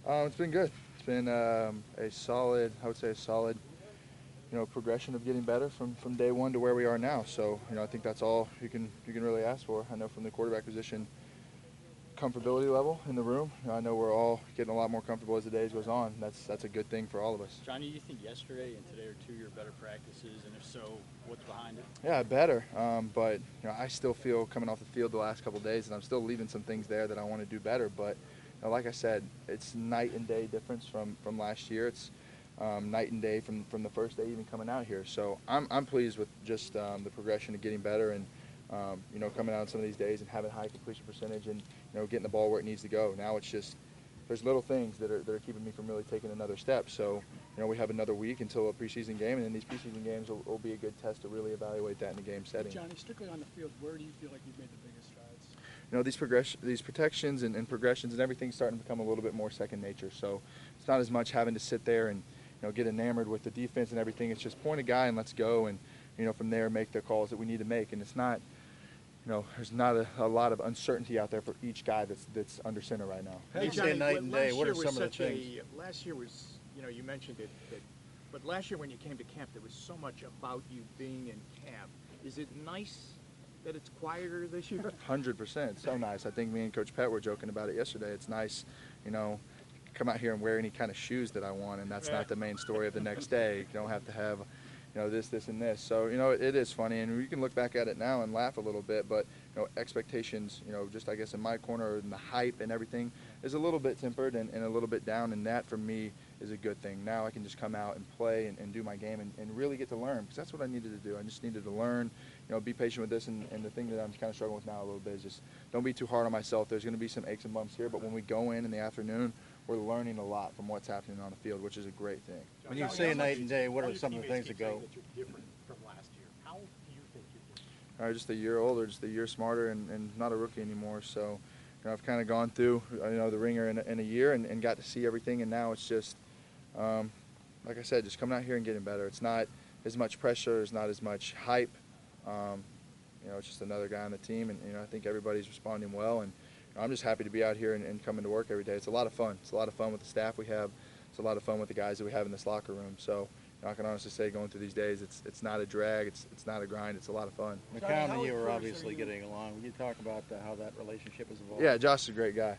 It's been good. It's been a solid, I would say a solid, progression of getting better from day one to where we are now. So, I think that's all you can really ask for. I know from the quarterback position, comfortability level in the room. I know we're all getting a lot more comfortable as the days goes on. That's a good thing for all of us. Johnny, do you think yesterday and today are two of your better practices? And if so, what's behind it? Yeah, better. But I still feel coming off the field the last couple of days, and I'm still leaving some things there that I want to do better. But like I said, it's night and day difference from last year. It's night and day from the first day even coming out here. So I'm pleased with just the progression of getting better and coming out on some of these days and having high completion percentage and getting the ball where it needs to go. Now it's just there's little things that are keeping me from really taking another step. So we have another week until a preseason game, and then these preseason games will be a good test to really evaluate that in the game setting. Johnny, strictly on the field, where do you feel like you've made the biggest strides? These protections and progressions and everything's starting to become a little bit more second nature. So it's not as much having to sit there and get enamored with the defense and everything. It's just point a guy and let's go, and from there make the calls that we need to make. And it's not, there's not a lot of uncertainty out there for each guy that's under center right now. Hey, Johnny, night and day. What are some of the things? Last year was, you mentioned it, but last year when you came to camp, there was so much about you being in camp. Is it nice that it's quieter this year? 100%. So nice. I think me and Coach Pett were joking about it yesterday. It's nice, come out here and wear any kind of shoes that I want, and that's not the main story of the next day. You don't have to have, this, and this. So, it is funny, and we can look back at it now and laugh a little bit, but, expectations, just I guess in my corner and the hype and everything is a little bit tempered and a little bit down, and that for me is a good thing. Now I can just come out and play and do my game and really get to learn, because that's what I needed to do. I just needed to learn, be patient with this, and the thing that I'm kind of struggling with now a little bit is just don't be too hard on myself. There's going to be some aches and bumps here, but when we go in the afternoon, we're learning a lot from what's happening on the field, which is a great thing. When you say night and day, what are some of the things that go? That you're different from last year. How do you think you're different? Just a year older, just a year smarter, and not a rookie anymore. So, I've kind of gone through, the ringer in a year and got to see everything, and now it's just, like I said, just coming out here and getting better. It's not as much pressure, it's not as much hype. It's just another guy on the team, and I think everybody's responding well, and I'm just happy to be out here and coming to work every day. It's a lot of fun. It's a lot of fun with the staff we have. It's a lot of fun with the guys that we have in this locker room. So I can honestly say going through these days, it's not a drag. It's not a grind. It's a lot of fun. McCown and you are obviously getting along. Will you talk about how that relationship has evolved? Yeah, Josh is a great guy.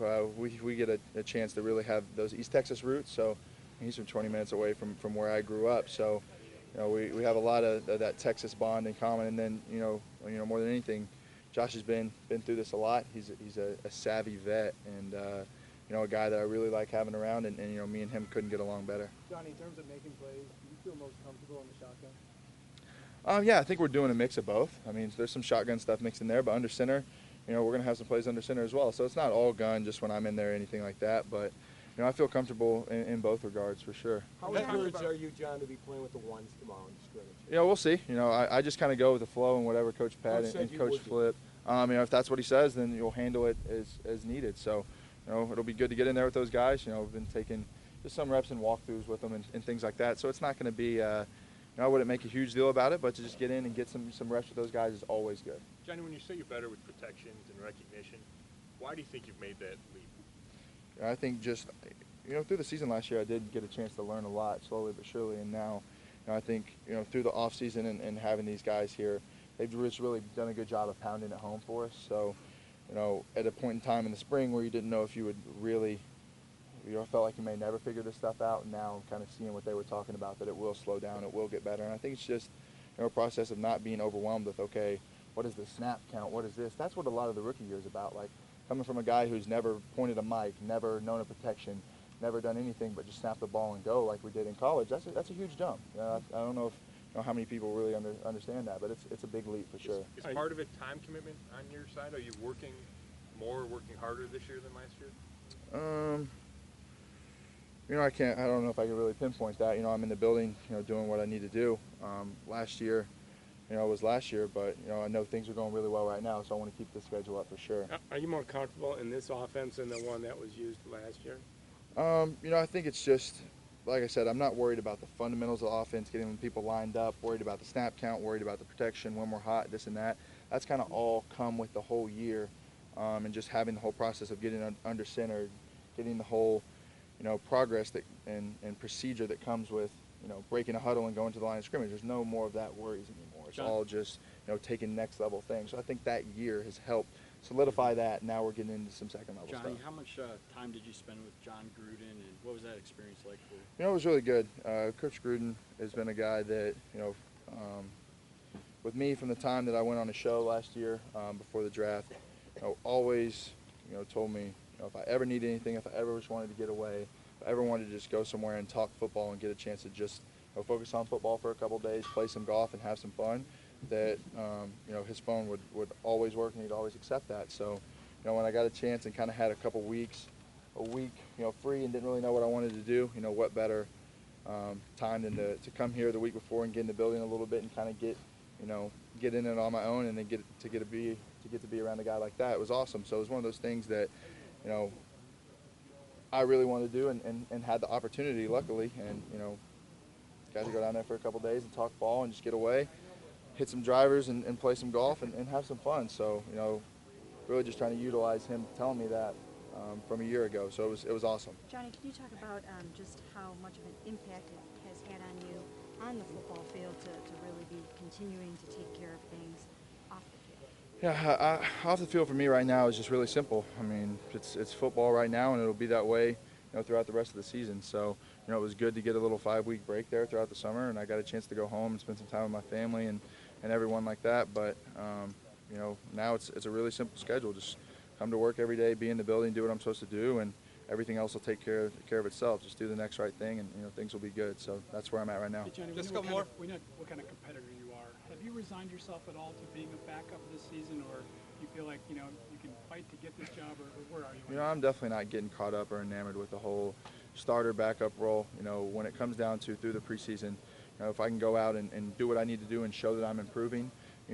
We get a chance to really have those East Texas roots. So he's from 20 minutes away from where I grew up. So we have a lot of that Texas bond in common. And then more than anything, Josh has been through this a lot. He's a savvy vet and a guy that I really like having around, and me and him couldn't get along better. Johnny, in terms of making plays, do you feel most comfortable in the shotgun? Yeah, I think we're doing a mix of both. I mean, there's some shotgun stuff mixed in there, but under center, we're going to have some plays under center as well. So it's not all gun just when I'm in there or anything like that, but I feel comfortable in both regards for sure. How encouraged are you, John, to be playing with the ones tomorrow in scrimmage? We'll see. I just kind of go with the flow and whatever Coach Pat and Coach Flip. If that's what he says, then you'll handle it as needed. So, it'll be good to get in there with those guys. We've been taking just some reps and walkthroughs with them and things like that. So it's not going to be, I wouldn't make a huge deal about it, but to just get in and get some reps with those guys is always good. Johnny, when you say you're better with protections and recognition, why do you think you've made that leap? I think just, through the season last year, I did get a chance to learn a lot, slowly but surely, and now, I think, through the off season and having these guys here, they've just really done a good job of pounding it home for us. So, at a point in time in the spring where you didn't know if you would really, felt like you may never figure this stuff out, and now kind of seeing what they were talking about, that it will slow down, it will get better. And I think it's just, a process of not being overwhelmed with, okay, what is the snap count, what is this? That's what a lot of the rookie year is about. Like, coming from a guy who's never pointed a mic, never known a protection, never done anything but just snap the ball and go like we did in college, that's a huge jump. I don't know how many people really understand that, but it's a big leap for sure. Is part of it time commitment on your side? Are you working harder this year than last year? I don't know if I can really pinpoint that. I'm in the building, doing what I need to do. Last year, was last year, but, I know things are going really well right now, so I want to keep the schedule up for sure. Are you more comfortable in this offense than the one that was used last year? I think it's just, like I said, I'm not worried about the fundamentals of the offense, getting people lined up, worried about the snap count, worried about the protection, when we're hot, this and that. That's kind of all come with the whole year, and just having the whole process of getting under center, getting the whole, progress and procedure that comes with, breaking a huddle and going to the line of scrimmage. There's no more of that worries anymore. It's John. all just, taking next level things. So I think that year has helped solidify that. Now we're getting into some second level Johnny, stuff. how much time did you spend with John Gruden, and what was that experience like for you? It was really good. Coach Gruden has been a guy that, with me from the time that I went on a show last year before the draft, always, told me, if I ever need anything, if I ever just wanted to get away, if I ever wanted to just go somewhere and talk football and get a chance to just focus on football for a couple of days, play some golf and have some fun, that, his phone would always work and he'd always accept that. So, when I got a chance and kind of had a week, free and didn't really know what I wanted to do, what better time than to come here the week before and get in the building a little bit and kind of get in it on my own and then get to be around a guy like that. It was awesome. So it was one of those things that, I really wanted to do and had the opportunity, luckily, and, got to go down there for a couple days and talk ball and just get away, hit some drivers and play some golf and have some fun. So, really just trying to utilize him telling me that from a year ago. So it was awesome. Johnny, can you talk about just how much of an impact it has had on you on the football field to really be continuing to take care of things off the field? Yeah, off the field for me right now is just really simple. I mean, it's football right now, and it'll be that way, throughout the rest of the season. So, it was good to get a little 5-week break there throughout the summer, and I got a chance to go home and spend some time with my family and everyone like that. But, now it's a really simple schedule. Just come to work every day, be in the building, do what I'm supposed to do, and everything else will take care of itself. Just do the next right thing, and things will be good. So that's where I'm at right now. Hey, Johnny, Just we know a couple more. we know what kind of competitor you are. Have you resigned yourself at all to being a backup this season, or you feel like you can fight to get this job, or where are you? I'm definitely not getting caught up or enamored with the whole starter backup role. When it comes down to through the preseason, if I can go out and do what I need to do and show that I'm improving,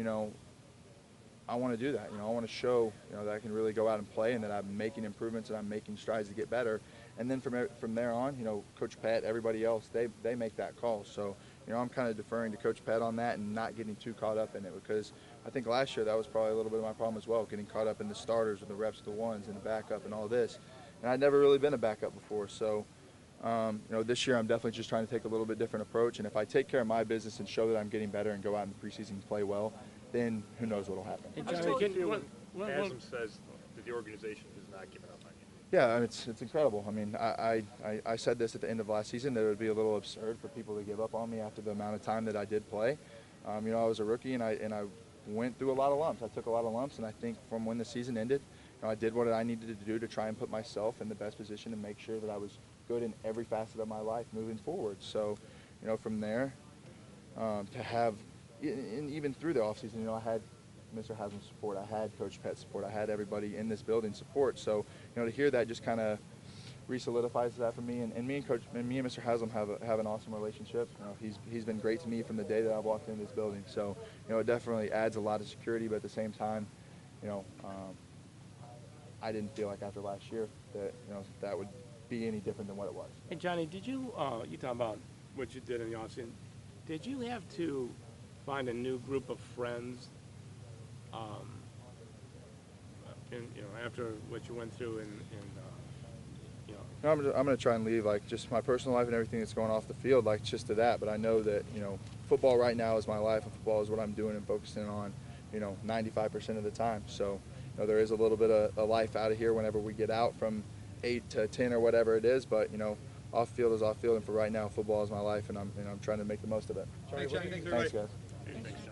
I want to do that. I want to show, that I can really go out and play and that I'm making improvements and I'm making strides to get better. And then from there on, Coach Pat, everybody else, they make that call. So, I'm kind of deferring to Coach Pat on that and not getting too caught up in it, because I think last year that was probably a little bit of my problem as well, getting caught up in the starters and the reps, the ones, and the backup and all this. And I'd never really been a backup before. So, this year I'm definitely just trying to take a little bit different approach. And if I take care of my business and show that I'm getting better and go out in the preseason and play well, then who knows what will happen. Hey, How does Johnny, it feel when one- Haslam says that the organization has not given up on you? Yeah, I mean, it's incredible. I mean, I said this at the end of last season, that it would be a little absurd for people to give up on me after the amount of time that I did play. I was a rookie, and I went through a lot of lumps. I took a lot of lumps, and I think from when the season ended, I did what I needed to do to try and put myself in the best position and make sure that I was good in every facet of my life moving forward. So, from there, to have, and even through the offseason, I had Mr. Haslam's support, I had Coach Pet's support, I had everybody in this building support. So, to hear that just kind of re-solidifies that for me. And me and Mr. Haslam have an awesome relationship. He's been great to me from the day that I walked into this building. So, it definitely adds a lot of security, but at the same time, I didn't feel like after last year that that would be any different than what it was. Hey, Johnny, did you talk about what you did in the offseason? Did you have to find a new group of friends, after what you went through I'm going to try and leave just my personal life and everything that's going off the field just to that. But I know that football right now is my life, and football is what I'm doing and focusing on 95% of the time. So there is a little bit of a life out of here whenever we get out from 8 to 10 or whatever it is. But off field is off field, and for right now, football is my life, and I'm trying to make the most of it. Thanks, Johnny. Thanks, guys. Thanks.